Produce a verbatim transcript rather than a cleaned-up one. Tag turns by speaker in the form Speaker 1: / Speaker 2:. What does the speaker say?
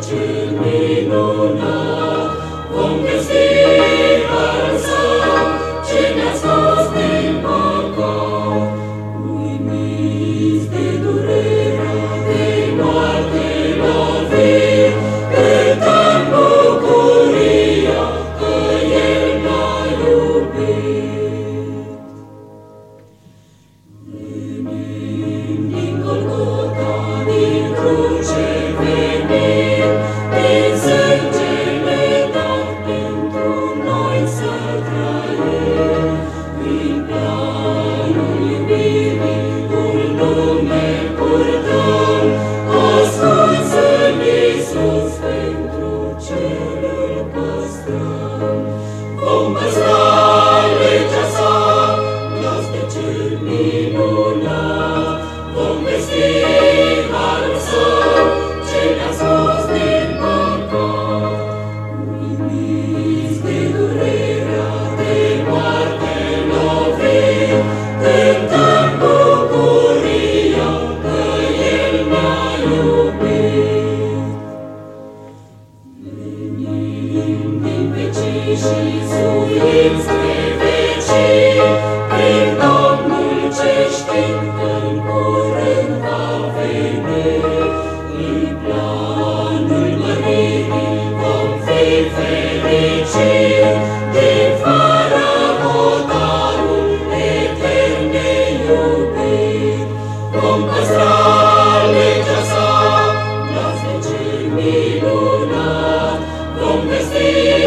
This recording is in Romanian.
Speaker 1: cel minunat, vom găsi harul său ce ne-a scos din păcat. Uimiți de durerea, de moarte lovit, cântăm bucuria că El ne-a iubit. Venim din Golgota, din cruce venim, din sângele dat pentru noi să trăim, prin planul iubirii un nume purtăm, ascuns în Iisus pentru cel îl păstrăm. Vom păstra legea sa, glas de cel minunat, vom vesti harul său ce ne-a scos din păcat. Uimiți de durerea, de moarte lovit, cântăm bucuria că El ne-a iubit. Venim din vecii și suim spre vecii, prin Domnul ce știm că-n curând va veni. În planul măririi vom fi fericiți, din fără hotarul etern neiubit. Vom păstra legea sa, glas de cel minunat, vom vesti